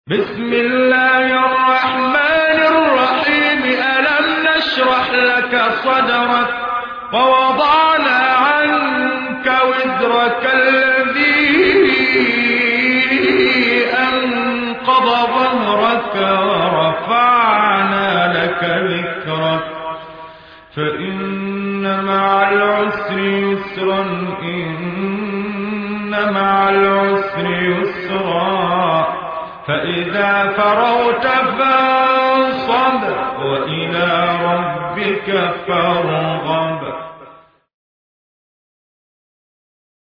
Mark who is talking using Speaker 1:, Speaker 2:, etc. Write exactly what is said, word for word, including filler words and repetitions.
Speaker 1: بسم الله الرحمن الرحيم. ألم نشرح لك صدرك ووضعنا عنك وزرك الذي أنقض ظهرك ورفعنا لك ذكرك فإن مع العسر يسرا إن مع العسر يسرا فإذا فرغت فانصب وإلى ربك فارغب.